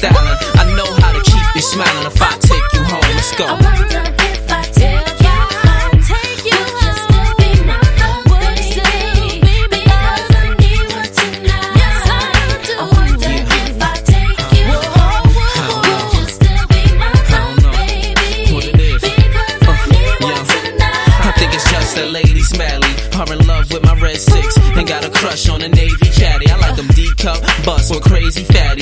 styling. I know how to keep you smiling. If I take you home, let's go. I wonder if I take you home, would you still be my baby? Because I need one tonight. Yes, I do. I wonder if I take you home, would you still be my baby? Because I need one tonight. I think it's just that Lady Smalley are in love with my red six and got a crush on a Navy caddy. I like them D-cup bust or crazy fatty.